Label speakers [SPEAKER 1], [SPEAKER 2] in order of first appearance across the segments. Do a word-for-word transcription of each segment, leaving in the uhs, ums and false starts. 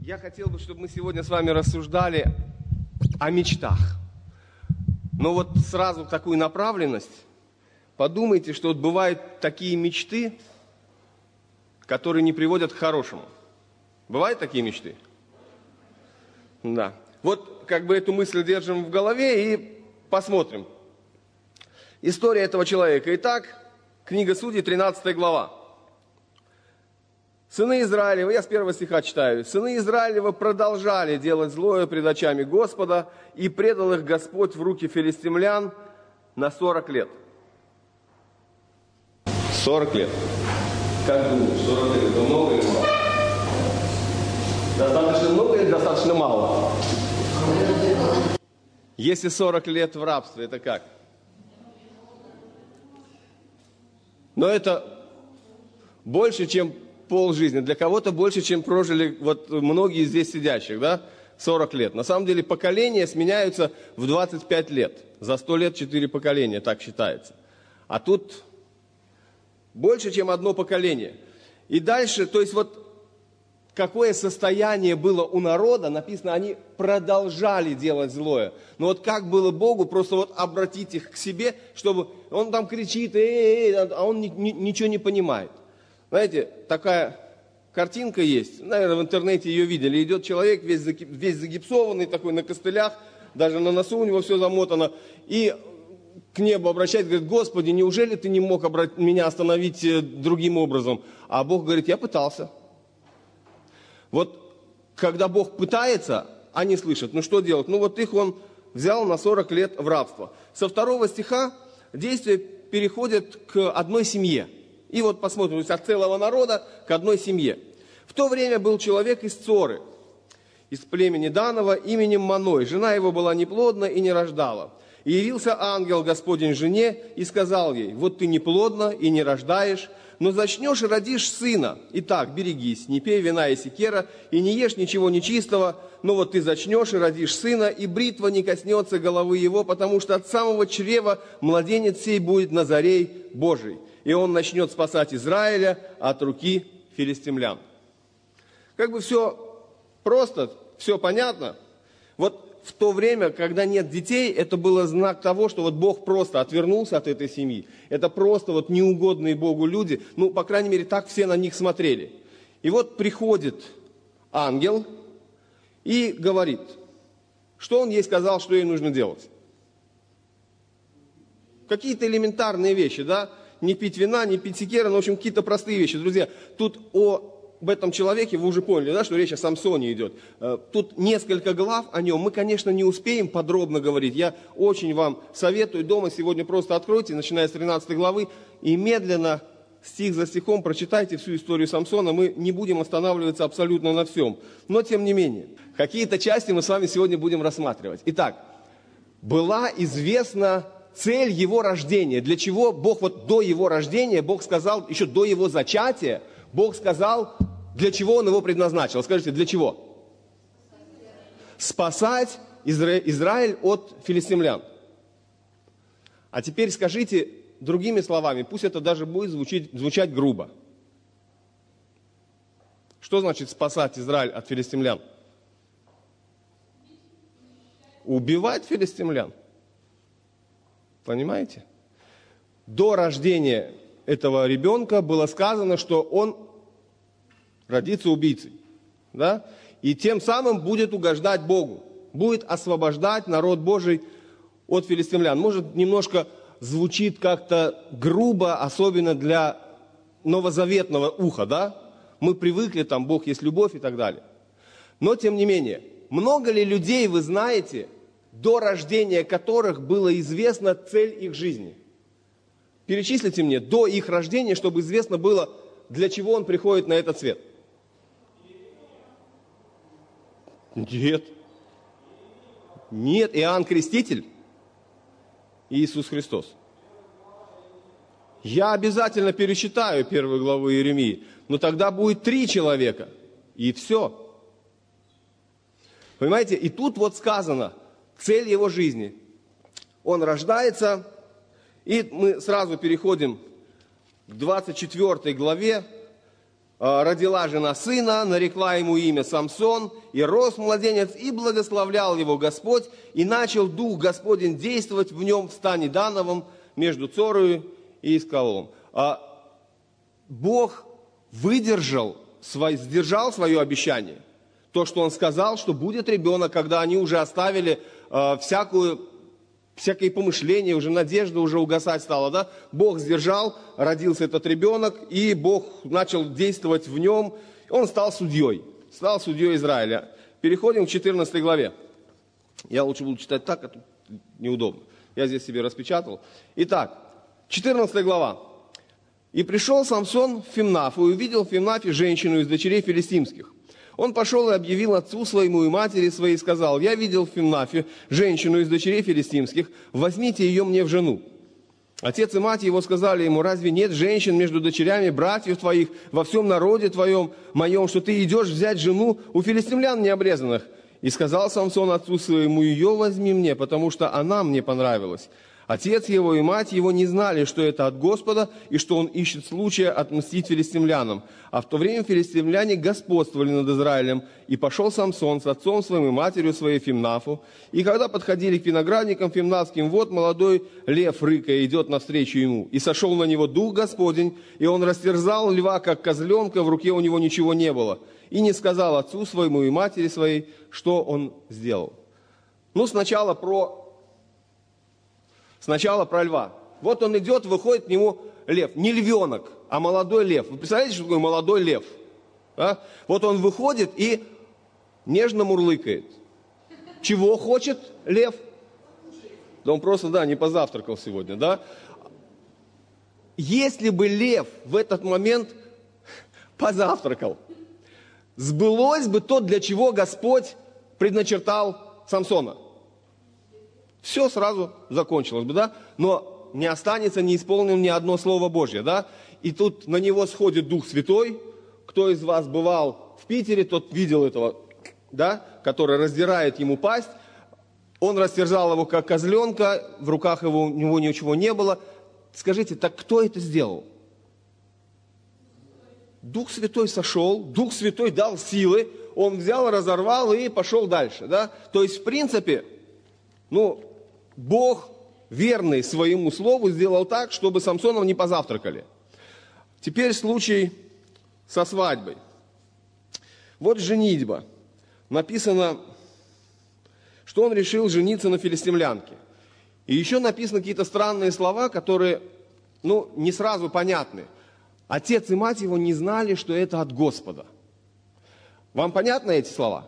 [SPEAKER 1] Я хотел бы, чтобы мы сегодня с вами рассуждали о мечтах. Но вот сразу такую направленность. Подумайте, что вот бывают такие мечты, которые не приводят к хорошему. Бывают такие мечты? Да. Вот как бы эту мысль держим в голове и посмотрим. История этого человека. Итак, книга Судей, тринадцатая глава. Сыны Израилевы, я с первого стиха читаю. Сыны Израилевы продолжали делать злое пред очами Господа, и предал их Господь в руки филистимлян на сорок лет. Сорок лет. Как думаешь, сорок лет это много или мало? Достаточно много или достаточно мало? Если сорок лет в рабстве, это как? Но это больше, чем полжизни. Для кого-то больше, чем прожили вот многие здесь сидящих, да? сорок лет. На самом деле поколения сменяются в двадцать пять лет. За сто лет четыре поколения, так считается. А тут больше, чем одно поколение. И дальше, то есть вот какое состояние было у народа, написано, они продолжали делать злое. Но вот как было Богу, просто вот обратить их к себе, чтобы он там кричит, эй, эй, а он ни, ни, ничего не понимает. Знаете, такая картинка есть, наверное, в интернете ее видели. Идет человек весь, весь загипсованный, такой на костылях, даже на носу у него все замотано. И к небу обращается, говорит: Господи, неужели ты не мог обрат... меня остановить другим образом? А Бог говорит: я пытался. Вот когда Бог пытается, они слышат. Ну что делать? Ну вот их он взял на сорок лет в рабство. Со второго стиха действие переходит к одной семье. И вот посмотрим, то есть от целого народа к одной семье. В то время был человек из Цоры, из племени Данова, именем Маной. Жена его была неплодна и не рождала. И явился ангел Господень жене и сказал ей: вот ты неплодна и не рождаешь, но зачнешь и родишь сына. Итак, берегись, не пей вина и секера, и не ешь ничего нечистого, но вот ты зачнешь и родишь сына, и бритва не коснется головы его, потому что от самого чрева младенец сей будет Назарей Божий. И он начнет спасать Израиля от руки филистимлян. Как бы все просто, все понятно. Вот в то время, когда нет детей, это было знак того, что вот Бог просто отвернулся от этой семьи. Это просто вот неугодные Богу люди. Ну, по крайней мере, так все на них смотрели. И вот приходит ангел и говорит, что он ей сказал, что ей нужно делать. Какие-то элементарные вещи, да? Не пить вина, не пить секера, ну, в общем, какие-то простые вещи. Друзья, тут о, об этом человеке вы уже поняли, да, что речь о Самсоне идет. Тут несколько глав о нем. Мы, конечно, не успеем подробно говорить. Я очень вам советую дома сегодня просто откройте, начиная с тринадцатой главы, и медленно, стих за стихом, прочитайте всю историю Самсона. Мы не будем останавливаться абсолютно на всем. Но, тем не менее, какие-то части мы с вами сегодня будем рассматривать. Итак, была известна цель его рождения. Для чего Бог вот до его рождения, Бог сказал, еще до его зачатия, Бог сказал, для чего он его предназначил. Скажите, для чего? Спасать Изра... Израиль от филистимлян. А теперь скажите другими словами, пусть это даже будет звучить, звучать грубо. Что значит спасать Израиль от филистимлян? Убивать филистимлян. Понимаете? До рождения этого ребенка было сказано, что он родится убийцей. Да? И тем самым будет угождать Богу. Будет освобождать народ Божий от филистимлян. Может, немножко звучит как-то грубо, особенно для новозаветного уха. Да? Мы привыкли, там Бог есть любовь и так далее. Но, тем не менее, много ли людей вы знаете, до рождения которых было известна цель их жизни? Перечислите мне до их рождения, чтобы известно было, для чего он приходит на этот свет. Нет. Нет, Иоанн Креститель и Иисус Христос. Я обязательно перечитаю первую главу Иеремии, но тогда будет три человека, и все. Понимаете, и тут вот сказано, цель его жизни. Он рождается, и мы сразу переходим к двадцать четвёртой главе родила жена сына, нарекла ему имя Самсон, и рос младенец, и благословлял его Господь, и начал Дух Господень действовать в нем в стане Дановом между Цорою и Эскалом. Бог выдержал, сдержал свое обещание. То, что Он сказал, что будет ребенок, когда они уже оставили всякую... всякие помышления, уже надежда уже угасать стала, да? Бог сдержал, родился этот ребенок, и Бог начал действовать в нем. Он стал судьей, стал судьей Израиля. Переходим к четырнадцатой главе. Я лучше буду читать так, а тут неудобно. Я здесь себе распечатал. Итак, четырнадцатая глава. «И пришел Самсон в Фимнафу, и увидел в Фимнафе женщину из дочерей филистимских. Он пошел и объявил отцу своему и матери своей, и сказал: я видел в Фимнафе женщину из дочерей филистимских, возьмите ее мне в жену. Отец и мать его сказали ему: разве нет женщин между дочерями братьев твоих во всем народе твоем моем, что ты идешь взять жену у филистимлян необрезанных? И сказал Самсон отцу своему: ее возьми мне, потому что она мне понравилась. Отец его и мать его не знали, что это от Господа, и что он ищет случая отмстить филистимлянам. А в то время филистимляне господствовали над Израилем, и пошел Самсон с отцом своим и матерью своей в Фимнафу. И когда подходили к виноградникам фимнафским, вот молодой лев, рыкая, идет навстречу ему. И сошел на него Дух Господень, и он растерзал льва, как козленка, в руке у него ничего не было. И не сказал отцу своему и матери своей, что он сделал». Ну, сначала про... Сначала про льва. Вот он идет, выходит к нему лев. Не львенок, а молодой лев. Вы представляете, что такое молодой лев? А? Вот он выходит и нежно мурлыкает. Чего хочет лев? Да он просто, да, не позавтракал сегодня, да? Если бы лев в этот момент позавтракал, сбылось бы то, для чего Господь предначертал Самсона. Все сразу закончилось бы, да? Но не останется неисполненным ни одно слово Божье, да? И тут на него сходит Дух Святой. Кто из вас бывал в Питере, тот видел этого, да? Который раздирает ему пасть. Он растерзал его, как козленка, в руках его, у него ничего не было. Скажите, так кто это сделал? Дух Святой сошел, Дух Святой дал силы, он взял, разорвал и пошел дальше, да? То есть, в принципе, ну... Бог, верный своему слову, сделал так, чтобы Самсоном не позавтракали. Теперь случай со свадьбой. Вот женитьба. Написано, что он решил жениться на филистимлянке. И еще написаны какие-то странные слова, которые, ну, не сразу понятны. Отец и мать его не знали, что это от Господа. Вам понятны эти слова?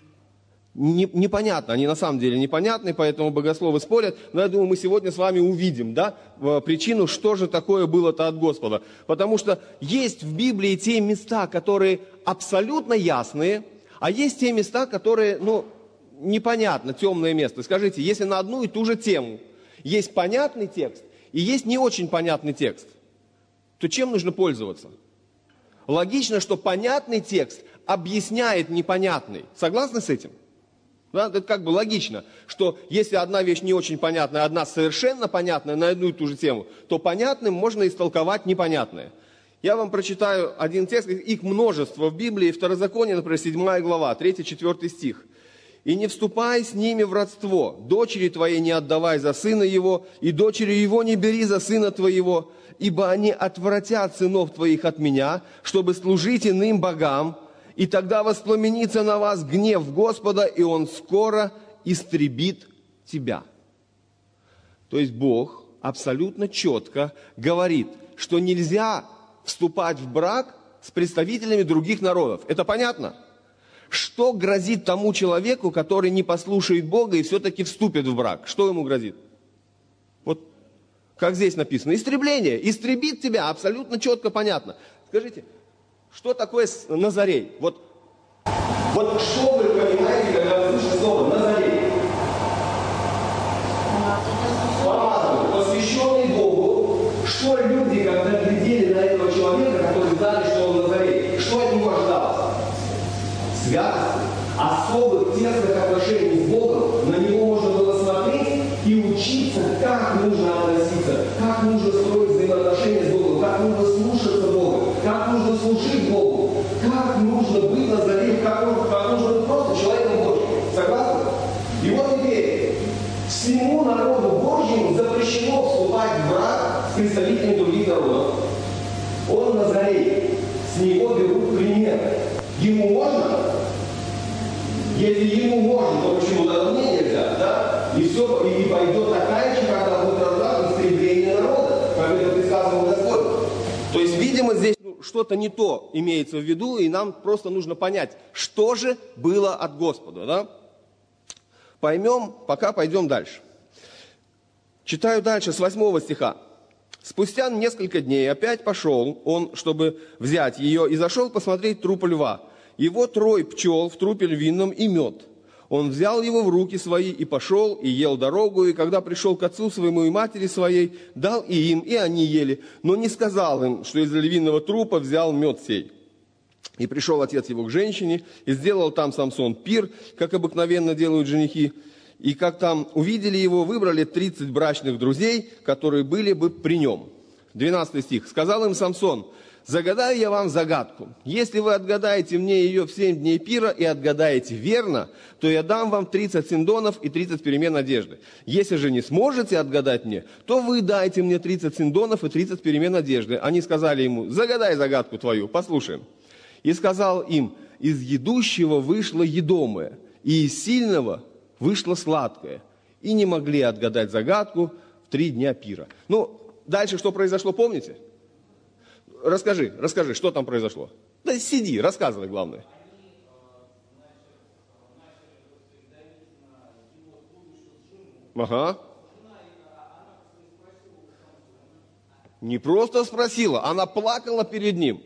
[SPEAKER 1] Непонятно, они на самом деле непонятны, поэтому богословы спорят, но я думаю, мы сегодня с вами увидим, да, причину, что же такое было-то от Господа. Потому что есть в Библии те места, которые абсолютно ясные, а есть те места, которые, ну, непонятно, темное место. Скажите, если на одну и ту же тему есть понятный текст и есть не очень понятный текст, то чем нужно пользоваться? Логично, что понятный текст объясняет непонятный. Согласны с этим? Да, это как бы логично, что если одна вещь не очень понятная, одна совершенно понятная на одну и ту же тему, то понятным можно истолковать непонятное. Я вам прочитаю один текст, их множество в Библии, Второзаконие, например, седьмая глава, третий-четвёртый стих. «И не вступай с ними в родство, дочери твоей не отдавай за сына его, и дочери его не бери за сына твоего, ибо они отвратят сынов твоих от меня, чтобы служить иным богам, и тогда воспламенится на вас гнев Господа, и Он скоро истребит тебя». То есть Бог абсолютно четко говорит, что нельзя вступать в брак с представителями других народов. Это понятно? Что грозит тому человеку, который не послушает Бога и все-таки вступит в брак? Что ему грозит? Вот как здесь написано. Истребление. Истребит тебя. Абсолютно четко понятно. Скажите, что такое Назарей? Вот, вот что вы понимаете, когда вы слышите слово Назарей? Помазанный, посвященный Богу. Что люди, когда глядели на этого человека, которые знали, что он Назарей, что от него ожидалось? Святости, особых тесных отношений с Богом. На него можно было смотреть и учиться, как нужно относиться, как нужно строить взаимоотношения с Богом, как нужно слушаться Бога, как нужно служить Богу. Назарит, как он, как он же просто человеком Божьим. Согласны? И вот теперь всему народу Божьему запрещено вступать в брак с представителями других народов. Он Назарей, с него берут пример. Ему можно? Если ему можно, то почему-то мне нельзя, да? И все, и пойдет такая же, когда будет разрабатывать истребление народа, как это предсказывал Господь. То есть, видимо, здесь ну, что-то не то имеется в виду, и нам просто нужно понять, что же было от Господа, да? Поймем, пока пойдем дальше. Читаю дальше с восьмого стиха. Спустя несколько дней опять пошел он, чтобы взять ее, и зашел посмотреть труп льва. И вот рой пчел в трупе львином и мед. Он взял его в руки свои и пошел, и ел дорогу, и когда пришел к отцу своему и матери своей, дал и им, и они ели, но не сказал им, что из львиного трупа взял мед сей. И пришел отец его к женщине, и сделал там Самсон пир, как обыкновенно делают женихи. И как там увидели его, выбрали тридцать брачных друзей, которые были бы при нем. двенадцатый стих. Сказал им Самсон: загадаю я вам загадку. Если вы отгадаете мне ее в семь дней пира и отгадаете верно, то я дам вам тридцать синдонов и тридцать перемен одежды. Если же не сможете отгадать мне, то вы дайте мне тридцать синдонов и тридцать перемен одежды. Они сказали ему: загадай загадку твою, послушаем. И сказал им: из едущего вышло едомое, и из сильного вышло сладкое. И не могли отгадать загадку в три дня пира. Ну, дальше что произошло, помните? Расскажи, расскажи, что там произошло. Да сиди, рассказывай, главное. Ага. Не просто спросила, она плакала перед ним.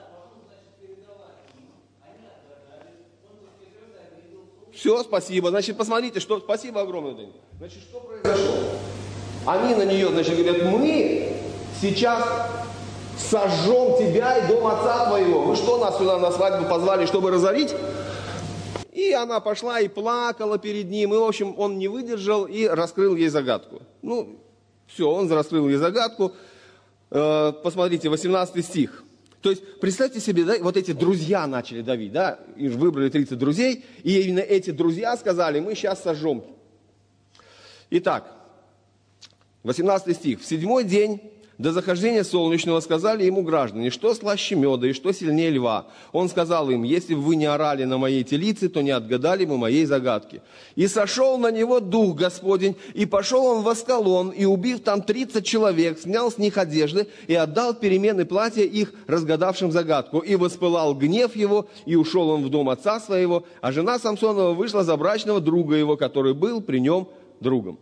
[SPEAKER 1] Все, спасибо. Значит, посмотрите, что... Спасибо огромное, Данил. Значит, что произошло? Они на нее, значит, говорят: мы сейчас сожжем тебя и дом отца твоего. Вы что, нас сюда на свадьбу позвали, чтобы разорить? И она пошла и плакала перед ним. И, в общем, он не выдержал и раскрыл ей загадку. Ну, все, он раскрыл ей загадку. Э, посмотрите, восемнадцатый стих. То есть, представьте себе, да, вот эти друзья начали давить, да, и выбрали тридцать друзей, и именно эти друзья сказали: мы сейчас сожжем. Итак, восемнадцатый стих. В седьмой день до захождения солнечного сказали ему граждане: что слаще меда и что сильнее льва? Он сказал им: если бы вы не орали на моей телице, то не отгадали бы моей загадки. И сошел на него Дух Господень, и пошел он в Аскалон, и, убив там тридцать человек, снял с них одежды и отдал перемены платья их, разгадавшим загадку. И воспылал гнев его, и ушел он в дом отца своего, а жена Самсонова вышла за брачного друга его, который был при нем другом.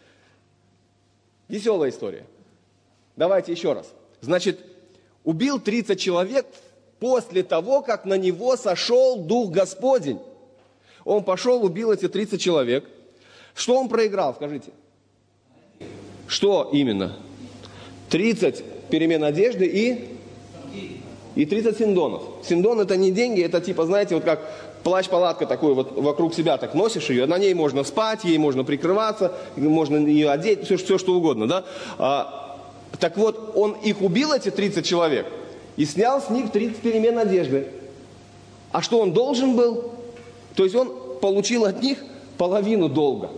[SPEAKER 1] Веселая история. Давайте еще раз. Значит, убил тридцать человек после того, как на него сошел Дух Господень. Он пошел, убил эти тридцать человек. Что он проиграл, скажите? Что именно? тридцать перемен одежды и, и тридцать синдонов. Синдон — это не деньги, это типа, знаете, вот как плащ-палатка такой, вот вокруг себя так носишь ее, на ней можно спать, ей можно прикрываться, можно ее одеть, все, все что угодно, да? А, так вот, он их убил, эти тридцать человек, и снял с них тридцать перемен одежды. А что он должен был? То есть он получил от них половину долга.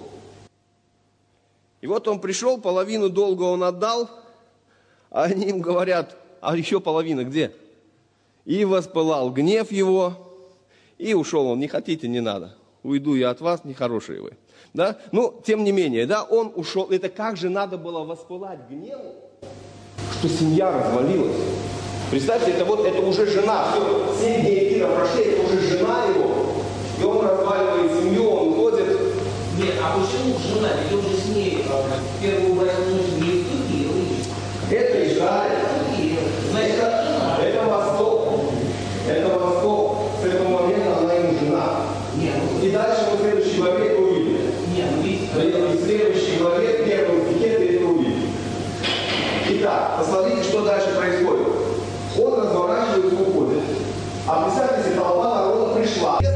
[SPEAKER 1] И вот он пришел, половину долга он отдал, а они им говорят: а еще половина где? И воспылал гнев его, и ушел он: не хотите, не надо, уйду я от вас, нехорошие вы. Да? Ну, тем не менее, да, он ушел. Это как же надо было воспылать гневу, что семья развалилась. Представьте, это вот, это уже жена, все, семь дней пира прошли, это уже жена его, и он разваливает семью, он уходит.
[SPEAKER 2] Нет, а почему жена? Ведь он же с ней в первую брачную ночь не вступил.
[SPEAKER 1] Это Израиль,
[SPEAKER 2] Значит,
[SPEAKER 1] это, это Восток, это Восток, с этого момента она ему жена.
[SPEAKER 2] Нет, ну,
[SPEAKER 1] И дальше мы в следующей главе это увидим.
[SPEAKER 2] нет, ну, видите,
[SPEAKER 1] В следующей главе, в первом стихе, ты это увидишь. Итак, посмотрите, что дальше происходит. Он разворачивается и уходит. А представьте себе, толпа народа пришла.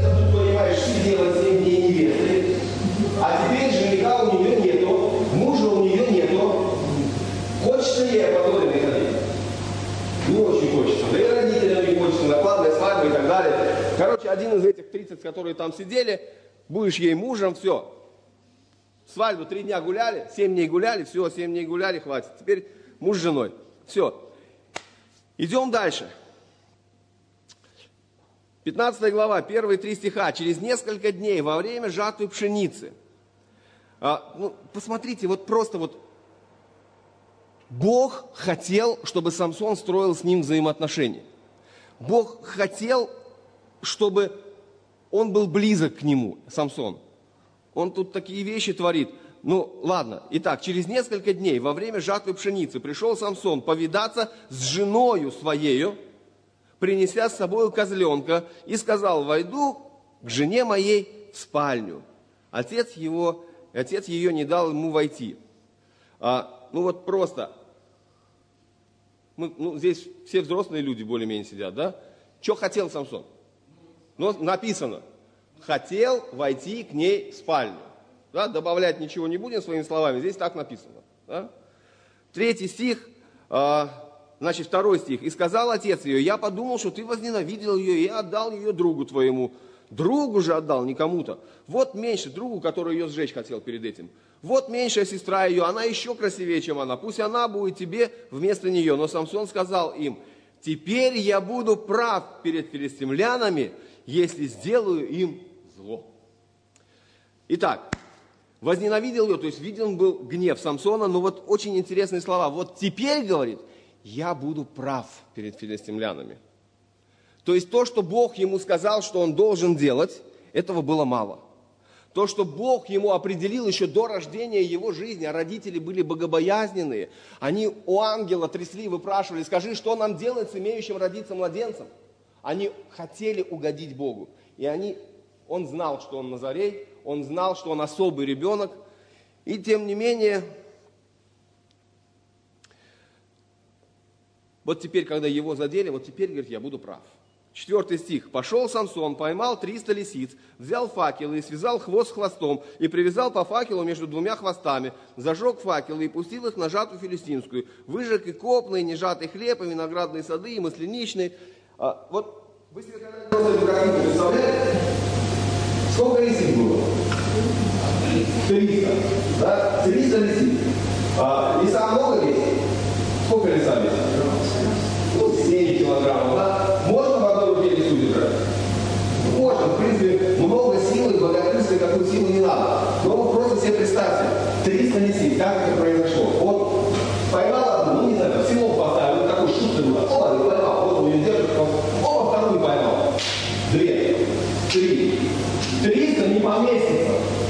[SPEAKER 1] месяц, которые там сидели, будешь ей мужем, все. Свадьбу три дня гуляли, семь дней гуляли, все, семь дней гуляли, хватит. Теперь муж с женой. Все. Идем дальше. пятнадцатая глава, первые три стиха. Через несколько дней во время жатвы пшеницы. А, ну, посмотрите, вот просто вот. Бог хотел, чтобы Самсон строил с ним взаимоотношения. Бог хотел, чтобы он был близок к нему, Самсон. Он тут такие вещи творит. Ну, ладно. Итак, через несколько дней во время жатвы пшеницы пришел Самсон повидаться с женою своею, принеся с собой козленка, и сказал: войду к жене моей в спальню. Отец его, отец ее не дал ему войти. А, ну вот просто, мы, ну, здесь все взрослые люди более-менее сидят, да? Что хотел Самсон? Ну, написано, хотел войти к ней в спальню. Да? Добавлять ничего не будем своими словами, здесь так написано. Да? Третий стих, э, значит, второй стих. «И сказал отец ее: я подумал, что ты возненавидел ее, и отдал ее другу твоему». Другу же отдал, не кому-то. Вот меньше, другу, который ее сжечь хотел перед этим. Вот меньшая сестра ее, она еще красивее, чем она. Пусть она будет тебе вместо нее. Но Самсон сказал им: теперь я буду прав перед филистимлянами, если сделаю им зло. Итак, возненавидел ее, то есть виден был гнев Самсона, но вот очень интересные слова. Вот теперь, говорит, я буду прав перед филистимлянами. То есть то, что Бог ему сказал, что он должен делать, этого было мало. То, что Бог ему определил еще до рождения его жизни, а родители были богобоязненные, они у ангела трясли, выпрашивали: скажи, что нам делать с имеющим родиться младенцем? Они хотели угодить Богу. И они, он знал, что он Назарей, он знал, что он особый ребенок. И тем не менее, вот теперь, когда его задели, вот теперь, говорит, я буду прав. Четвертый стих. «Пошел Самсон, поймал триста лисиц, взял факелы и связал хвост хвостом, и привязал по факелу между двумя хвостами, зажег факелы и пустил их на жатву филистимскую, выжег и копный, и нежатый хлеб, и виноградные сады, и масляничные». А, вот вы себе когда-нибудь эту картину представляете? Сколько лисиц было? Триста. Да? Триста лисиц. А, лиса много весит? Сколько лиса весит? Ну, семь килограммов, да? Можно в одной руке лису держать? Можно, в принципе, много силы, богатырской такой силы не надо. Но вы просто себе представьте, триста лисиц, как это произошло? Вот поймал одну, ну не знаю, село поставил, вот такой шутка была, о, не поймал, вот он ее держит, о, вторую поймал. Две, три, триста не поместится.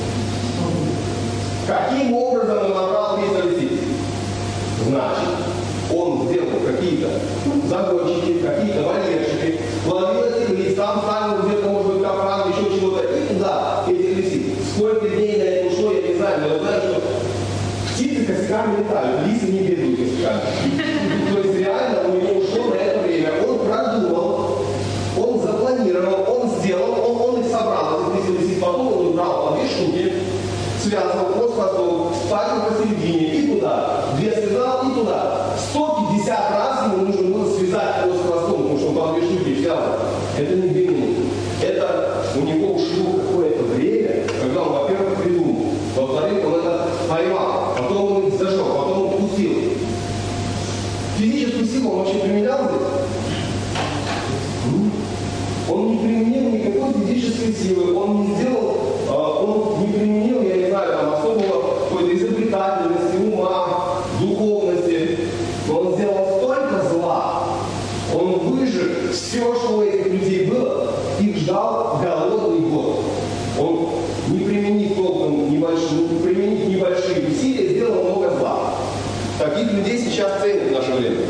[SPEAKER 1] Каким образом он набрал триста лисиц? Значит, он сделал какие-то загончики, какие-то вольерчики, ловил этих лис, сам ставил где-то, может быть, капран, еще чего-то, и туда этих лисиц. Сколько дней на это ушло, я не знаю, но я знаю, что птицы косяками летают, лисы не бегают косяками. То есть реально у него ушло на это время. Он продумал, он запланировал, он сделал, он, он их собрал, этих лис, лисиц, потом он убрал по две штуки, связывал хвост хвостом, ставил посередине и туда, две связал и туда. сто пятьдесят раз ему нужно было связать хвост хвостом, потому что он по две штуки связывал. Это не две минуты. Это у него ушло какое-то время, когда он, во-первых, придумал, во-вторых, он это поймал, потом он их зажег, потом он пустил. Физическую силу он вообще применял здесь? Он не применил никакой физической силы, он не сделал, он не применил, я не знаю, там, особого какой-то изобретательности, ума, духовности. Но он сделал столько зла, он выжег все, что у этих людей было, их ждал голодный год. Он, не применив толком небольшие, не применив небольшие усилия, сделал много зла. Таких людей сейчас ценят в наше время.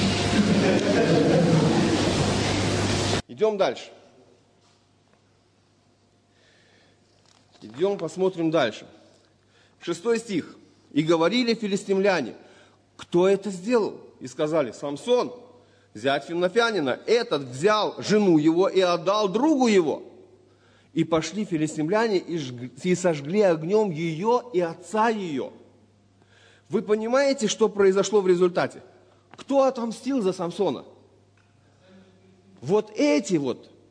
[SPEAKER 1] Идем дальше. Идем, посмотрим дальше. Шестой стих. «И говорили филистимляне: кто это сделал?» И сказали: Самсон, зять фимнофянина. Этот взял жену его и отдал другу его. И пошли филистимляне и, жг... и сожгли огнем ее и отца ее. Вы понимаете, что произошло в результате? Кто отомстил за Самсона? Вот эти вот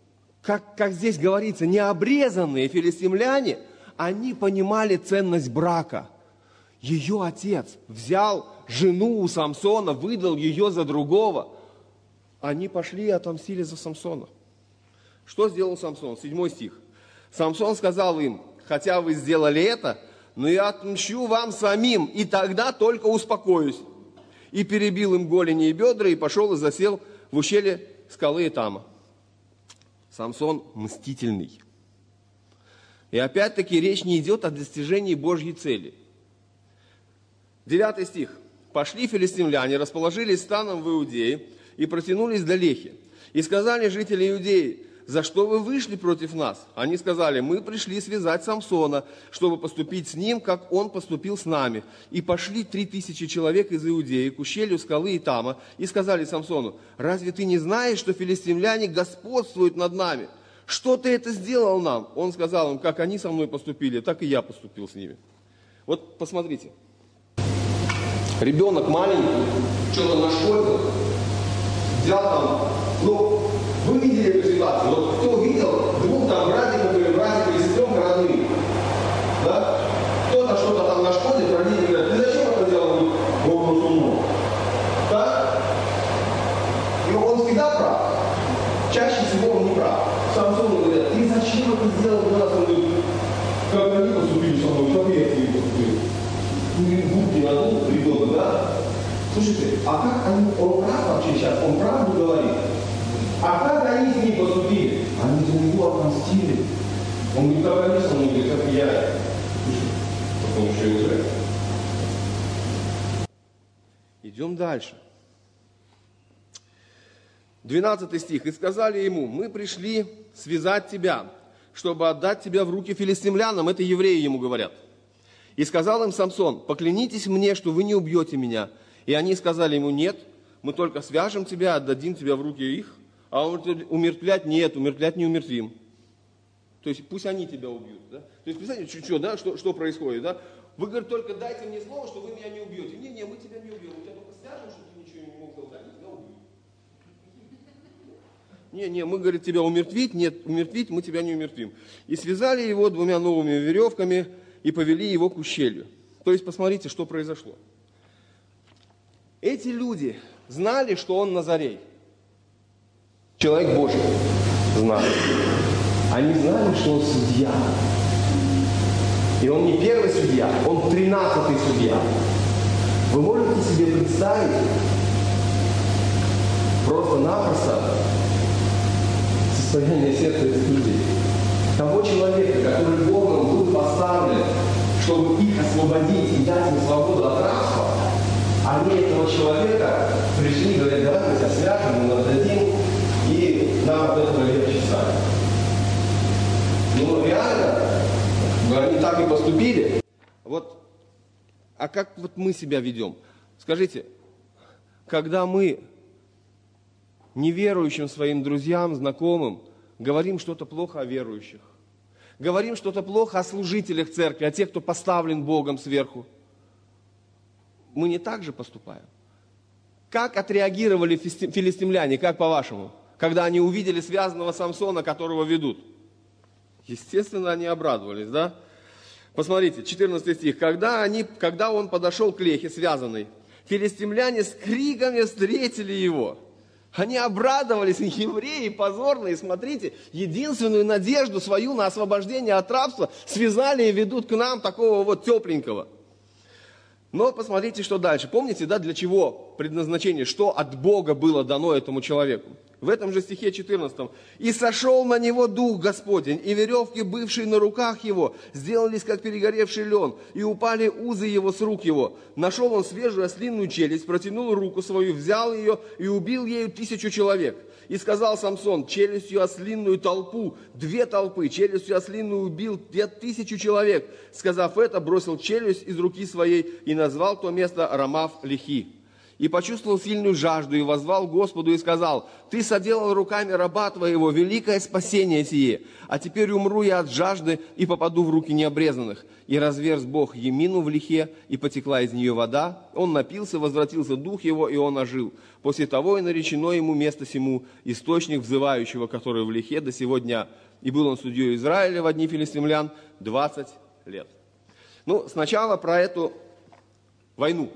[SPEAKER 1] как, как здесь говорится, необрезанные филистимляне, они понимали ценность брака. Ее отец взял жену у Самсона, выдал ее за другого. Они пошли и отомстили за Самсона. Что сделал Самсон? Седьмой стих. Самсон сказал им: хотя вы сделали это, но я отмщу вам самим, и тогда только успокоюсь. И перебил им голени и бедра, и пошел и засел в ущелье скалы Этама. Самсон мстительный. И опять-таки речь не идет о достижении Божьей цели. Девятый стих. Пошли филистимляне, расположились станом в Иудее и протянулись до Лехи. И сказали жители Иудеи: за что вы вышли против нас? Они сказали: мы пришли связать Самсона, чтобы поступить с ним, как он поступил с нами. И пошли три тысячи человек из Иудеи к ущелью скалы Итама и сказали Самсону: разве ты не знаешь, что филистимляне господствуют над нами? Что ты это сделал нам? Он сказал им: как они со мной поступили, так и я поступил с ними. Вот посмотрите. Ребенок маленький, что-то нашкодил, взял там, ну, вы видели эту ситуацию, вот кто видел двух там братьев или братьев или сестренка родных, да? Кто-то что-то там нашкодит, родители говорят: ты зачем это делал? Он сумму. Так? И он всегда прав. Чаще всего он не прав. Самсону говорят: ты зачем это сделал для нас? Он говорит: как они поступили со мной, как я с ними поступил. Губки надул, ребенок, да? Слушайте, а как они, он прав вообще сейчас, он правду говорит? А как они с ним поступили? Они за него отомстили. Он говорит: как они со мной, говорит, как и я. Слушай, потом еще и уже. Идем дальше. Двенадцатый стих. И сказали ему: мы пришли связать тебя, чтобы отдать тебя в руки филистимлянам. Это евреи ему говорят. И сказал им Самсон: поклянитесь мне, что вы не убьете меня. И они сказали ему: нет, мы только свяжем тебя, отдадим тебя в руки их. А он говорит: умертвлять нет, умертвлять не умертвим. То есть пусть они тебя убьют. Да? То есть представляете, что, да, что, что происходит? Да? Вы, говорит, только дайте мне слово, что вы меня не убьете. Не, не, мы тебя не убьем. Мы тебя только свяжем, что ты ничего не мог сделать, они тебя убьют. Не, не, мы, говорит, тебя умертвить, нет, умертвить, мы тебя не умертвим. И связали его двумя новыми веревками и повели его к ущелью. То есть посмотрите, что произошло. Эти люди знали, что он Назарей. Человек Божий. Знали. Они знали, что он судья. И он не первый судья, он тринадцатый судья. Вы можете себе представить просто-напросто состояние сердца этих людей? Того человека, который Богом был поставлен, чтобы их освободить и дать им свободу от рабства, они этого человека пришли и говорят: давай мы тебя свяжем, мы отдадим, и нам от этого легче стать. Ну, реально, они так и поступили. Вот, а как вот мы себя ведем? Скажите, когда мы неверующим своим друзьям, знакомым говорим что-то плохо о верующих, говорим что-то плохо о служителях церкви, о тех, кто поставлен Богом сверху, мы не так же поступаем? Как отреагировали филистимляне, как по-вашему, когда они увидели связанного Самсона, которого ведут? Естественно, они обрадовались, да? Посмотрите, четырнадцатый стих. Когда, они, когда он подошел к Лехе, связанный, филистимляне с криками встретили его. Они обрадовались, евреи позорные, смотрите, единственную надежду свою на освобождение от рабства связали и ведут к нам такого вот тепленького. Но посмотрите, что дальше. Помните, да, для чего предназначение, что от Бога было дано этому человеку? В этом же стихе четырнадцатом. «И сошел на него Дух Господень, и веревки, бывшие на руках его, сделались, как перегоревший лен, и упали узы его с рук его. Нашел он свежую ослиную челюсть, протянул руку свою, взял ее и убил ею тысячу человек. И сказал Самсон: челюстью ослинную толпу, две толпы, челюстью ослинную убил тысячу человек. Сказав это, бросил челюсть из руки своей и назвал то место Рамав-Лехи». И почувствовал сильную жажду, и воззвал к Господу, и сказал: Ты соделал руками раба Твоего великое спасение сие, а теперь умру я от жажды и попаду в руки необрезанных. И разверз Бог Емину в лихе, и потекла из нее вода. Он напился, возвратился дух его, и он ожил. После того и наречено ему место сему источник взывающего, который в лихе до сего дня. И был он судьей Израиля в дни филистимлян двадцать лет. Ну, сначала про эту войну.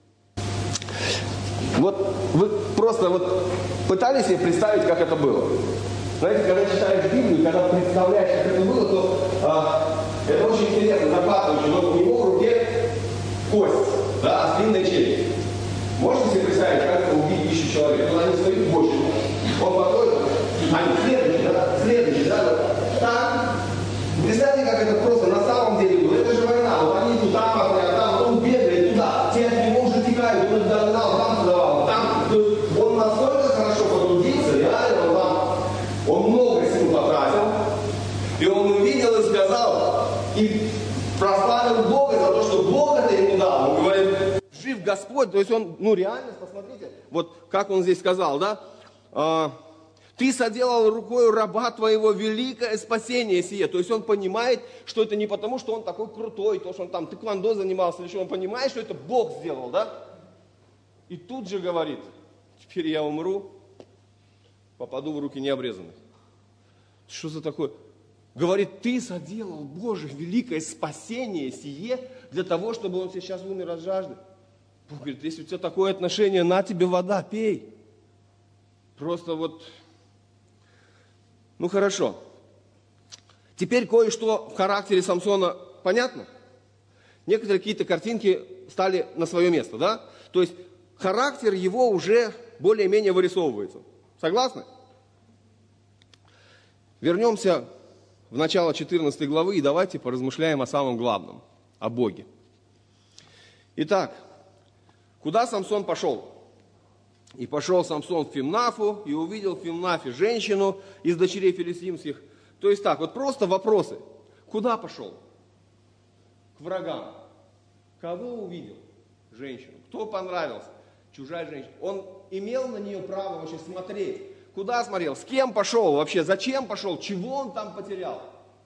[SPEAKER 1] Вот вы просто вот пытались себе представить, как это было? Знаете, когда читаешь Библию, когда представляешь, как это было, то а, это очень интересно, захватывающе. Вот у него в руке кость, да, ослиная челюсть. Можете себе представить, как это убить тысячу человек? Вот они стоят в очереди, он подходит, они следующий, да, следующий, да, вот так. Представьте, как это просто на самом деле было. Это же война, вот они туда, а там, он бегает туда, те от него уже текают, он догнал, там задавал, там. То есть он настолько хорошо потрудился, реально, он там, он много сил потратил, и он увидел и сказал, и прославил Бога за то, что Бог это ему дал. Он говорит: жив Господь, то есть он, ну реально, посмотрите, вот как он здесь сказал, да, а, ты соделал рукой раба твоего великое спасение сие. То есть он понимает, что это не потому, что он такой крутой, то, что он там тэквондо занимался, или что он понимает, что это Бог сделал, да? И тут же говорит: теперь я умру, попаду в руки необрезанных. Что за такое? Говорит: ты соделал, Боже, великое спасение сие для того, чтобы он сейчас умер от жажды. Бог говорит: если у тебя такое отношение, на тебе вода, пей. Просто вот... Ну хорошо. Теперь кое-что в характере Самсона понятно? Некоторые какие-то картинки стали на свое место, да? То есть характер его уже более-менее вырисовывается. Согласны? Вернемся в начало четырнадцатой главы и давайте поразмышляем о самом главном, о Боге. Итак, куда Самсон пошел? И пошел Самсон в Фимнафу, и увидел в Фимнафе женщину из дочерей филистимских. То есть так, вот просто вопросы. Куда пошел? К врагам. Кого увидел? Женщину. Кто понравился? Чужая женщина. Он имел на нее право вообще смотреть. Куда смотрел? С кем пошел вообще? Зачем пошел? Чего он там потерял?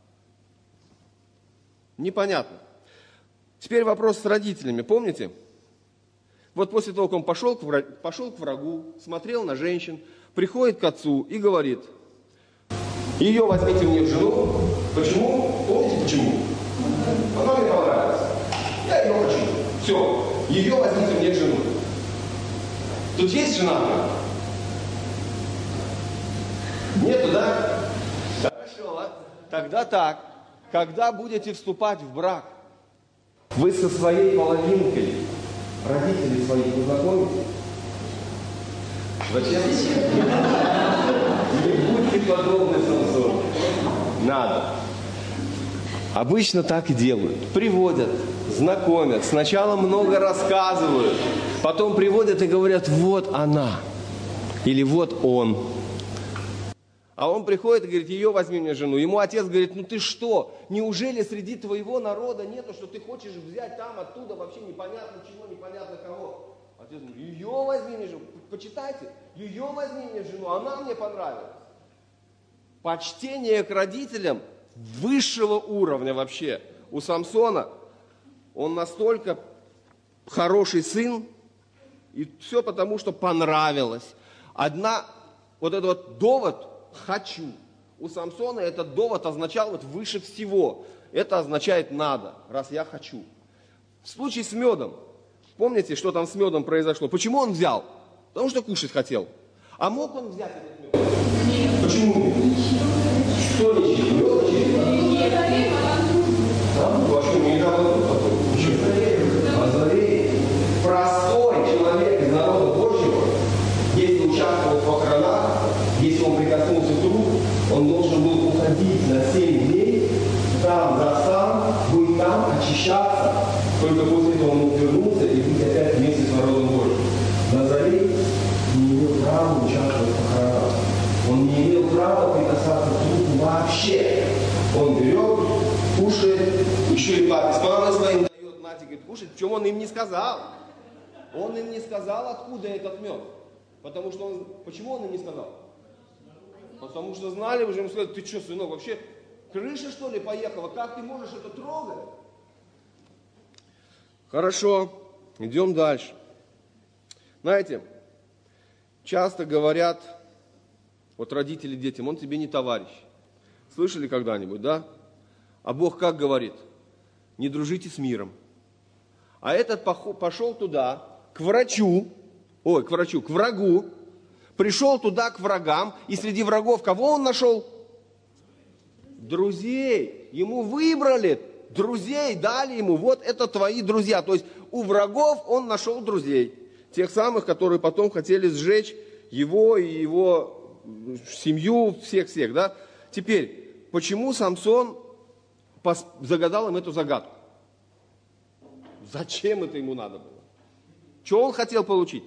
[SPEAKER 1] Непонятно. Теперь вопрос с родителями. Помните? Вот после того, как он пошел к, врагу, пошел к врагу, смотрел на женщин, приходит к отцу и говорит: ее возьмите мне в жену. Почему? Помните почему? Она мне понравилась. Я ее хочу. Все. Ее возьмите мне в жену. Тут есть жена? Нету, да? Хорошо, а? Тогда так. Когда будете вступать в брак, вы со своей половинкой родителей своих познакомите? Зачем? Не будьте подобны Самсону. Надо. Обычно так и делают. Приводят, знакомят, сначала много рассказывают, потом приводят и говорят: вот она. Или вот он. А он приходит и говорит: ее возьми мне жену. Ему отец говорит: ну ты что, неужели среди твоего народа нету, что ты хочешь взять там, оттуда, вообще непонятно чего, непонятно кого? Отец говорит: ее возьми мне жену. Почитайте, ее возьми мне жену, она мне понравилась. Почтение к родителям высшего уровня вообще. У Самсона он настолько хороший сын, и все потому, что понравилось. Одна, вот этот вот довод «хочу». У Самсона этот довод означал вот выше всего. Это означает «надо», раз я хочу. В случае с медом. Помните, что там с медом произошло? Почему он взял? Потому что кушать хотел. А мог он взять этот мед? Нет. Почему? Что не чистит? Мед не чистит? А? Вообще не дал такой. Почему? Азарей. Простой человек из народа Божьего, если участвовал в похоронах, если он прикоснулся к труп, он должен был уходить на семь дней, там за сам, быть там, очищаться. Только после этого он мог вернуться и быть опять вместе с народом Божьим. Назарей не имел права участвовать в похоронах. Он не имел права прикасаться к трупу вообще. Он берет, кушает, еще и папе с мамой своим дает, Нате, говорит, кушать. Причем он им не сказал. Он им не сказал, откуда этот мед. Потому что он, почему он им не сказал? Потому что знали уже, ему сказали, ты что, сынок, вообще крыша что ли поехала? Как ты можешь это трогать? Хорошо, идем дальше. Знаете, часто говорят, вот родители детям, он тебе не товарищ. Слышали когда-нибудь, да? А Бог как говорит? Не дружите с миром. А этот пошел туда, к врачу, ой, к врачу, к врагу, пришел туда к врагам, и среди врагов кого он нашел? Друзей. Ему выбрали, друзей дали ему, вот это твои друзья. То есть у врагов он нашел друзей. Тех самых, которые потом хотели сжечь его и его семью, всех-всех, да? Теперь, почему Самсон загадал им эту загадку? Зачем это ему надо было? Что он хотел получить?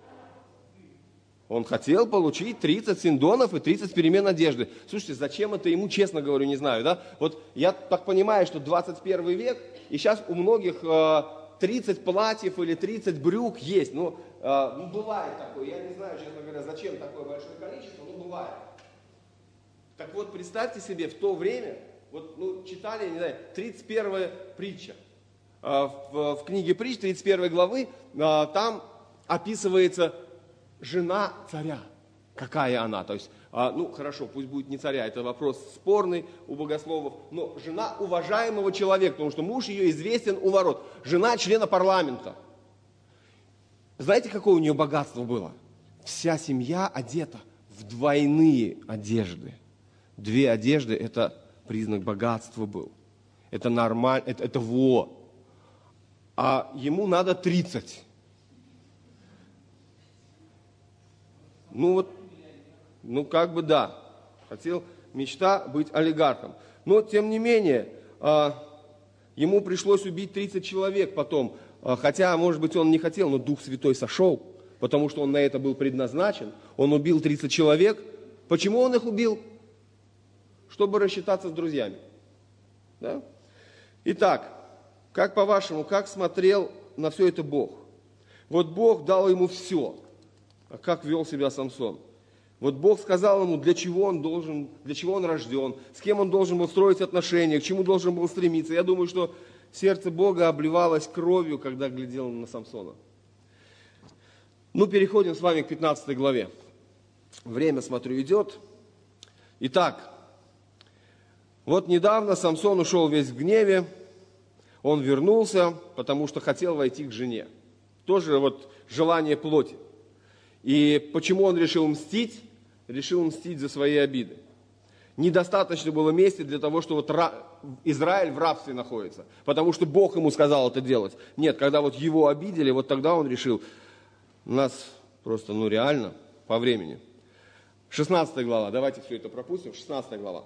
[SPEAKER 1] Он хотел получить тридцать синдонов и тридцать перемен одежды. Слушайте, зачем это ему, честно говорю, не знаю, да? Вот я так понимаю, что двадцать первый век, и сейчас у многих э, тридцать платьев или тридцать брюк есть. Ну, э, ну, бывает такое. Я не знаю, честно говоря, зачем такое большое количество, но бывает. Так вот, представьте себе, в то время, вот, ну, читали, не знаю, тридцать первая притча. Э, в, в книге притч, тридцать первой главы, э, там описывается жена царя. Какая она? То есть, а, ну хорошо, пусть будет не царя, это вопрос спорный у богословов, но жена уважаемого человека, потому что муж ее известен у ворот. Жена члена парламента. Знаете, какое у нее богатство было? Вся семья одета в двойные одежды. Две одежды – это признак богатства был. Это нормально, это, это во. А ему надо тридцать. Ну вот, ну как бы да, хотел, мечта быть олигархом. Но тем не менее, ему пришлось убить тридцать человек потом, хотя, может быть, он не хотел, но Дух Святой сошел, потому что он на это был предназначен. Он убил тридцать человек. Почему он их убил? Чтобы рассчитаться с друзьями. Да? Итак, как по-вашему, как смотрел на все это Бог? Вот Бог дал ему все. А как вел себя Самсон? Вот Бог сказал ему, для чего он должен, для чего он рожден, с кем он должен был строить отношения, к чему должен был стремиться. Я думаю, что сердце Бога обливалось кровью, когда глядел на Самсона. Ну, переходим с вами к пятнадцатой главе. Время, смотрю, идет. Итак, вот недавно Самсон ушел весь в гневе. Он вернулся, потому что хотел войти к жене. Тоже вот желание плоти. И почему он решил мстить? Решил мстить за свои обиды. Недостаточно было мести для того, что вот Израиль в рабстве находится. Потому что Бог ему сказал это делать. Нет, когда вот его обидели, вот тогда он решил. У нас просто, ну реально, по времени. шестнадцатая глава, давайте все это пропустим. шестнадцатая глава.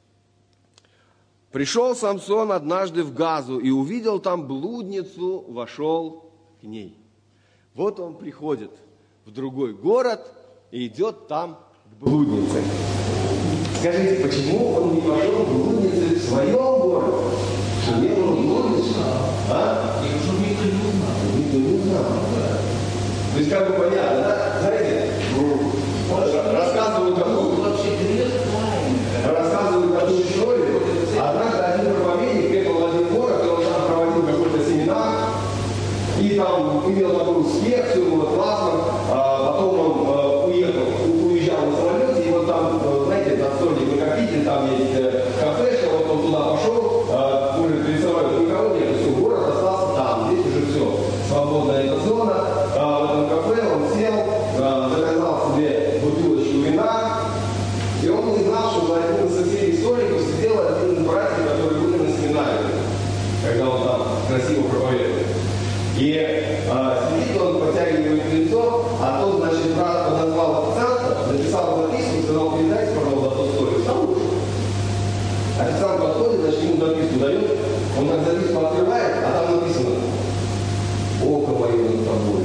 [SPEAKER 1] Пришел Самсон однажды в Газу и увидел там блудницу, вошел к ней. Вот он приходит в другой город и идет там к блуднице. Скажите, почему он не пошел к блуднице в своем городе? Что не было блудницы? А?
[SPEAKER 2] И уже никто не узнал.
[SPEAKER 1] Никто не узнал. То есть как бы понятно, да? Знаете, рассказывают такую, рассказывают такую историю. Однажды один проповедник приехал в один город, и он там проводил какой-то семинар, и там имел такой успех, все было классно. А потом он а, уехал, уезжал на самолете, и вот там, знаете, на столике накопитель, там есть кафешка, вот он туда пошел, а, уже перед самолетом никого нет, все, город остался там, здесь уже все, свободная эта зона. А, в этом кафе он сел, а, заказал себе бутылочку вина, и он не знал, что за один из соседей столиков сидел один из братьев, которые были на семинаре, когда он там красиво проповедует. И а, сидит он, протягивает лицо, а тот, значит, брат подозвал официанта, написал записку, сказал, передайте, пожалуйста, тот столик. Там лучше. Официант подходит, значит, ему записку дает, он так записку открывает, а там написано: око мое над тобой.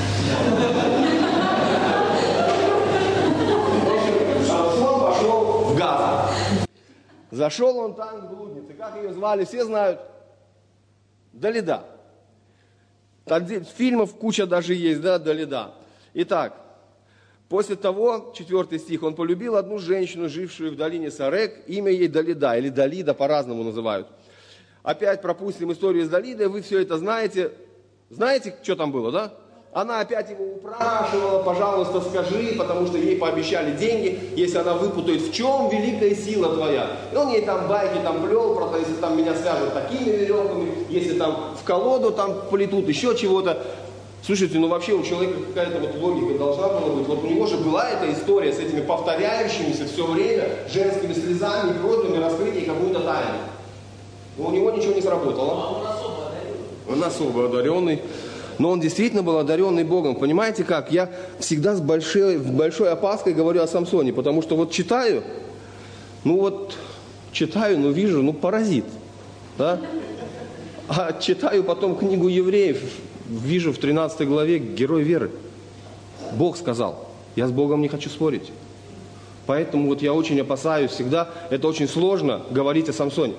[SPEAKER 1] В общем, Самсон пошел в Газу. Зашел он там к блуднице. Как ее звали, все знают? Далида. Фильмов куча даже есть, да, Далида. Итак, после того, четвертый стих, он полюбил одну женщину, жившую в долине Сарек, имя ей Далида, или Далида по-разному называют. Опять пропустим историю с Далидой, вы все это знаете. Знаете, что там было, да? Она опять его упрашивала, пожалуйста, скажи, потому что ей пообещали деньги, если она выпутает, в чем великая сила твоя. И он ей там байки там плел, про то, если там меня свяжут такими веревками, если там в колоду там плетут, еще чего-то. Слушайте, ну вообще у человека какая-то вот логика должна была быть. Вот у него же была эта история с этими повторяющимися все время женскими слезами и просьбами раскрыть какую-то тайну. Но у него ничего не сработало.
[SPEAKER 2] А он особо одаренный.
[SPEAKER 1] Он особо одаренный. Но он действительно был одаренный Богом. Понимаете как? Я всегда с большой, большой опаской говорю о Самсоне, потому что вот читаю, ну вот читаю, ну вижу, ну паразит. Да? А читаю потом книгу Евреев, вижу в тринадцатой главе герой веры. Бог сказал. Я с Богом не хочу спорить. Поэтому вот я очень опасаюсь всегда, это очень сложно говорить о Самсоне.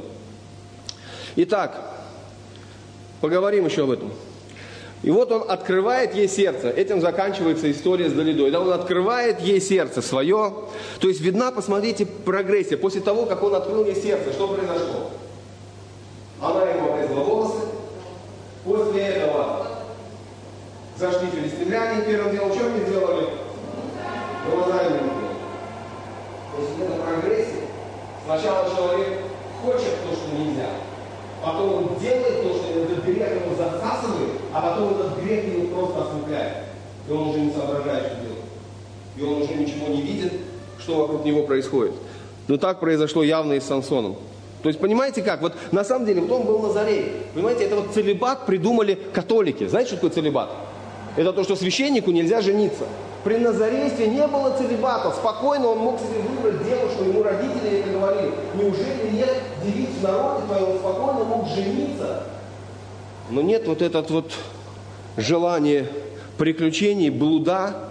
[SPEAKER 1] Итак, поговорим еще об этом. И вот он открывает ей сердце. Этим заканчивается история с Далидой. Да, он открывает ей сердце свое. То есть видна, посмотрите, прогрессия. После того, как он открыл ей сердце, что произошло? Она ему обрезала волосы. После этого зашли филистимляне. Первым делом, что они сделали? Глаза ему сделали. То есть это прогрессия. Сначала человек хочет то, что нельзя. Потом он делает то, что этот грех его засасывает, а потом этот грех его просто ослепляет. И он уже не соображает, что делать. И он уже ничего не видит, что вокруг него происходит. Но так произошло явно и с Самсоном. То есть, понимаете как? Вот на самом деле, вот он был Назарей. Понимаете, это вот целибат придумали католики. Знаете, что такое целибат? Это то, что священнику нельзя жениться. При назарействе не было целибата. Спокойно он мог себе выбрать девушку, ему родители это говорили. Неужели нет девиц в народе твоем, он спокойно мог жениться? Но нет вот этот вот желание приключений, блуда.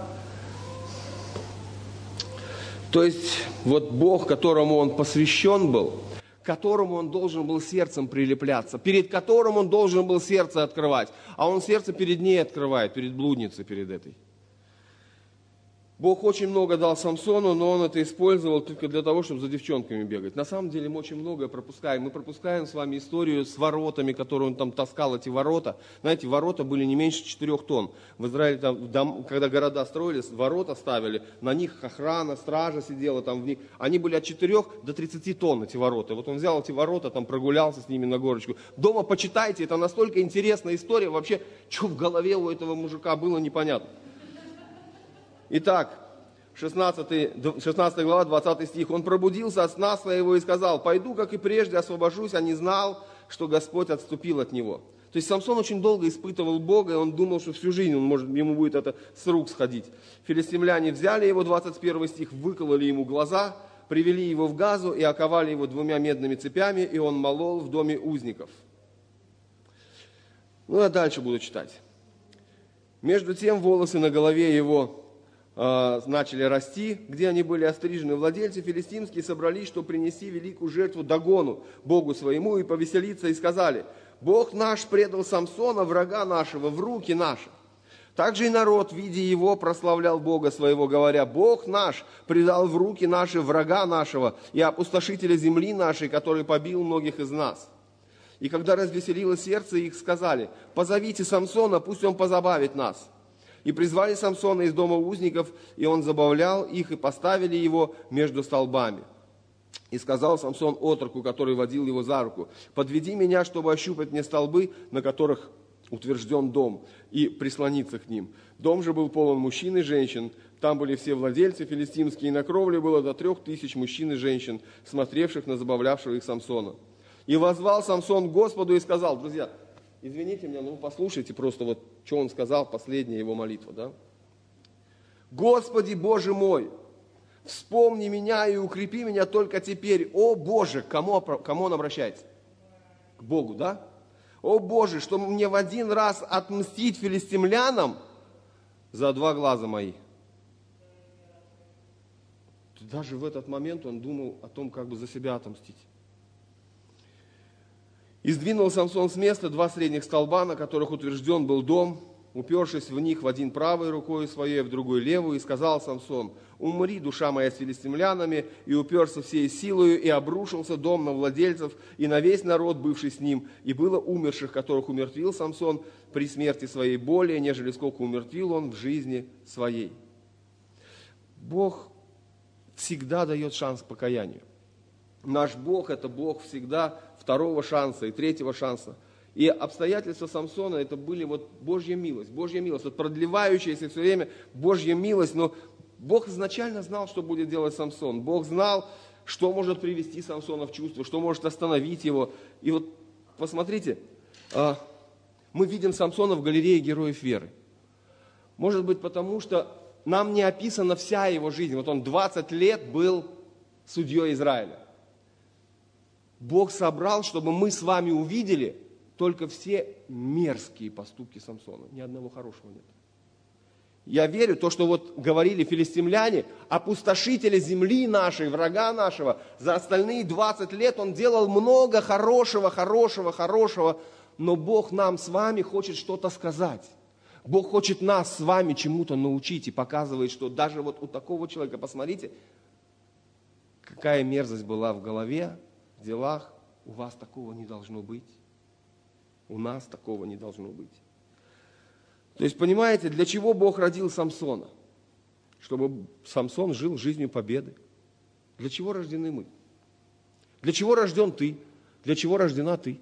[SPEAKER 1] То есть вот Бог, которому он посвящен был, которому он должен был сердцем прилепляться, перед которым он должен был сердце открывать, а он сердце перед ней открывает, перед блудницей, перед этой. Бог очень много дал Самсону, но он это использовал только для того, чтобы за девчонками бегать. На самом деле мы очень многое пропускаем. Мы пропускаем с вами историю с воротами, которые он там таскал, эти ворота. Знаете, ворота были не меньше четырех тонн. В Израиле, там, дом, когда города строились, ворота ставили, на них охрана, стража сидела там в них. Они были от четырёх до тридцати тонн, эти ворота. Вот он взял эти ворота, там прогулялся с ними на горочку. Дома почитайте, это настолько интересная история. Вообще, что в голове у этого мужика было, непонятно. Итак, шестнадцатая глава, двадцатый стих. Он пробудился от сна своего и сказал: пойду, как и прежде, освобожусь, а не знал, что Господь отступил от него. То есть Самсон очень долго испытывал Бога, и он думал, что всю жизнь он может, ему будет это с рук сходить. Филистимляне взяли его, двадцать первый стих, выкололи ему глаза, привели его в Газу и оковали его двумя медными цепями, и он молол в доме узников. Ну, я дальше буду читать. Между тем волосы на голове его начали расти, где они были острижены. Владельцы филистимские собрались, чтобы принести великую жертву Дагону, Богу своему, и повеселиться, и сказали: Бог наш предал Самсона, врага нашего, в руки наши. Также и народ, видя его, прославлял Бога своего, говоря: Бог наш предал в руки наши врага нашего и опустошителя земли нашей, который побил многих из нас. И когда развеселилось сердце их, сказали: позовите Самсона, пусть он позабавит нас. И призвали Самсона из дома узников, и он забавлял их, и поставили его между столбами. И сказал Самсон отроку, который водил его за руку: подведи меня, чтобы ощупать мне столбы, на которых утвержден дом, и прислониться к ним. Дом же был полон мужчин и женщин. Там были все владельцы филистимские, и на кровле было до трех тысяч мужчин и женщин, смотревших на забавлявшего их Самсона. И воззвал Самсон к Господу и сказал, друзья, извините меня, ну послушайте просто вот, что он сказал, последняя его молитва, да? Господи Боже мой, вспомни меня и укрепи меня только теперь. О Боже, к кому, к кому он обращается? К Богу, да? О Боже, что мне в один раз отмстить филистимлянам за два глаза мои. Даже в этот момент он думал о том, как бы за себя отомстить. И сдвинул Самсон с места два средних столба, на которых утвержден был дом, упершись в них в один правой рукой своей, в другой левую, и сказал Самсон: «Умри, душа моя, с филистимлянами», и уперся всей силою, и обрушился дом на владельцев, и на весь народ, бывший с ним. И было умерших, которых умертвил Самсон при смерти своей, более, нежели сколько умертвил он в жизни своей. Бог всегда дает шанс к покаянию. Наш Бог – это Бог всегда второго шанса и третьего шанса. И обстоятельства Самсона – это были вот Божья милость, Божья милость, вот продлевающаяся все время Божья милость. Но Бог изначально знал, что будет делать Самсон. Бог знал, что может привести Самсона в чувство, что может остановить его. И вот посмотрите, мы видим Самсона в галерее героев веры. Может быть, потому что нам не описана вся его жизнь. Вот он двадцать лет был судьей Израиля. Бог собрал, чтобы мы с вами увидели только все мерзкие поступки Самсона. Ни одного хорошего нет. Я верю, то, что вот говорили филистимляне, опустошители земли нашей, врага нашего, за остальные двадцать лет он делал много хорошего, хорошего, хорошего, но Бог нам с вами хочет что-то сказать. Бог хочет нас с вами чему-то научить и показывает, что даже вот у такого человека, посмотрите, какая мерзость была в голове, в делах, у вас такого не должно быть. У нас такого не должно быть. То есть, понимаете, для чего Бог родил Самсона? Чтобы Самсон жил жизнью победы. Для чего рождены мы? Для чего рожден ты? Для чего рождена ты?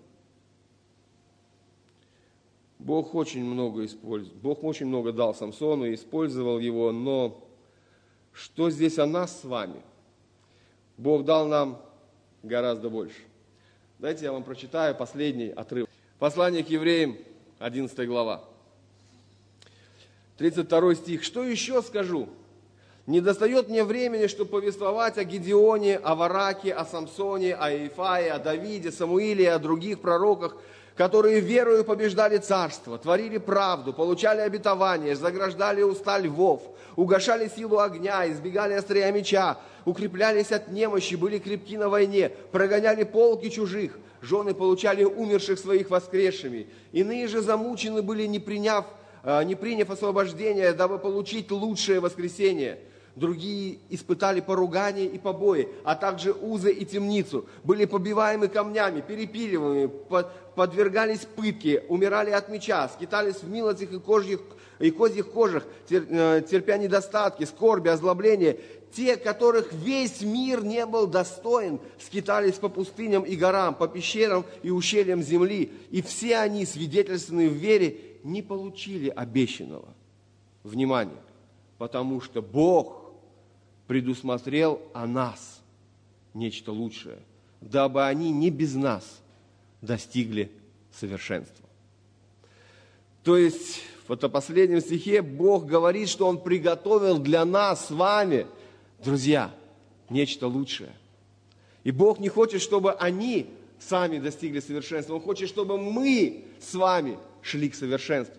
[SPEAKER 1] Бог очень много использовал. Бог очень много дал Самсону и использовал его, но что здесь о нас с вами? Бог дал нам гораздо больше. Дайте я вам прочитаю последний отрывок. Послание к евреям, одиннадцатая глава. тридцать второй стих. «Что еще скажу? Не достает мне времени, чтобы повествовать о Гедеоне, о Вараке, о Самсоне, о Иефае, о Давиде, Самуиле и о других пророках, которые верою побеждали царство, творили правду, получали обетование, заграждали уста львов, угашали силу огня, избегали острия меча, укреплялись от немощи, были крепки на войне, прогоняли полки чужих, жены получали умерших своих воскресшими. Иные же замучены были, не приняв, не приняв освобождения, дабы получить лучшее воскресение. Другие испытали поругание и побои, а также узы и темницу, были побиваемы камнями, перепиливаемы, подвергались пытке, умирали от меча, скитались в милостях и козьих, и козьих кожах, терпя недостатки, скорби, озлобления. Те, которых весь мир не был достоин, скитались по пустыням и горам, по пещерам и ущельям земли, и все они, свидетельственные в вере, не получили обещанного. Внимание! Потому что Бог предусмотрел о нас нечто лучшее, дабы они не без нас достигли совершенства. То есть, в этом последнем стихе Бог говорит, что Он приготовил для нас с вами, друзья, нечто лучшее. И Бог не хочет, чтобы они сами достигли совершенства. Он хочет, чтобы мы с вами шли к совершенству.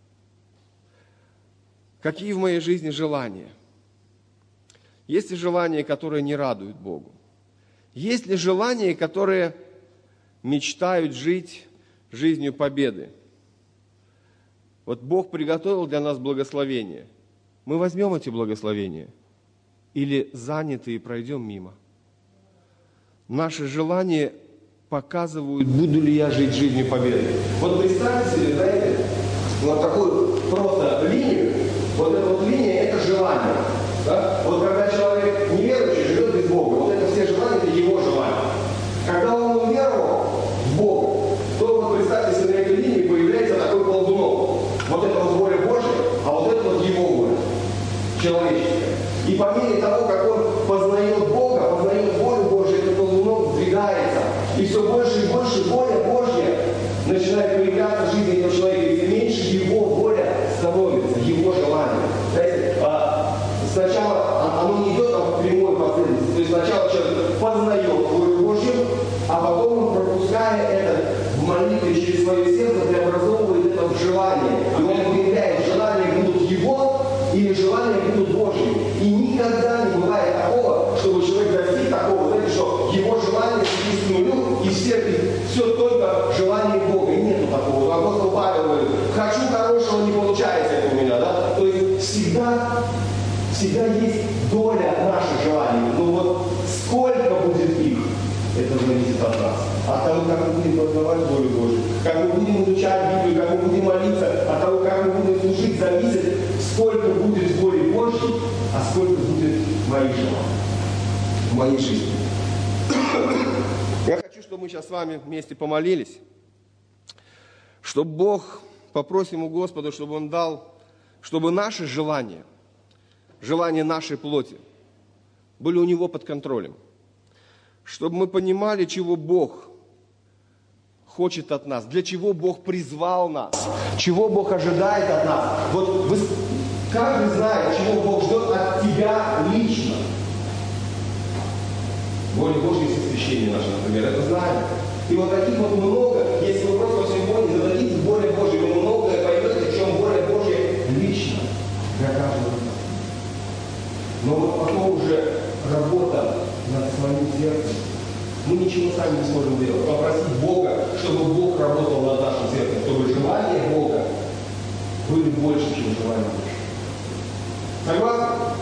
[SPEAKER 1] Какие в моей жизни желания? Есть ли желания, которые не радуют Богу? Есть ли желания, которые мечтают жить жизнью победы? Вот Бог приготовил для нас благословения. Мы возьмем эти благословения или занятые пройдем мимо? Наши желания показывают, буду ли я жить жизнью победы. Вот представьте себе, знаете, вот такую просто линию. Вот эта вот линия – это желание. Да? Вот когда человек неверующий живет без Бога, вот это все желания – это его желания. Когда он уверовал в Бога, то вот представьте себе, на этой линии появляется такой колдунок. Вот это вот воля Божья, а вот это вот его воля, человеческая. И по мере того, как он познает Бога, познает волю Божью, этот колдунок сдвигается. И все больше и больше воля Божья начинает проявляться в жизни этого человека, и меньше его воля становится, его желание. Знаете, а, сначала оно не идет там в прямой последовательности. То есть сначала человек познает волю Божью, а потом он, пропуская это в молитве через свое сердце, преобразовывает это в желание. И он выявляет, желания будут его или желания будут Божьи. И никогда не бывает такого, чтобы человек достиг такого, знаете, что его желание сидит с нулю, и все, все только желание Бога. И нету такого. Апостол Павел говорит, хочу хорошего, не получается это у меня. Да? То есть всегда, всегда есть доля от наших желаний. Но вот сколько будет их, это зависит от нас. От того, как мы будем познавать волю Божию, как мы будем изучать Библию, как мы будем молиться, от того, как мы будем служить, зависит, сколько будет воли Божьей, а сколько будет моих желаний в моей жизни. Я хочу, чтобы мы сейчас с вами вместе помолились, чтобы Бог, попросим у Господа, чтобы Он дал, чтобы наши желания, желания нашей плоти были у Него под контролем. Чтобы мы понимали, чего Бог хочет от нас, для чего Бог призвал нас, чего Бог ожидает от нас. Вот вы, каждый знает, чего Бог ждет от тебя лично. Воля Божья есть освящение наше, например, это знаем. И вот таких вот много, если вы просто сегодня зададите воля Божья, вы многое поймете, в чем воля Божья лично для каждого из нас. Но вот потом уже работа над своим сердцем, мы ничего сами не сможем делать. Попросить Бога, чтобы Бог работал над нашим сердцем, чтобы желания Бога были больше, чем желания Божьи. Согласны?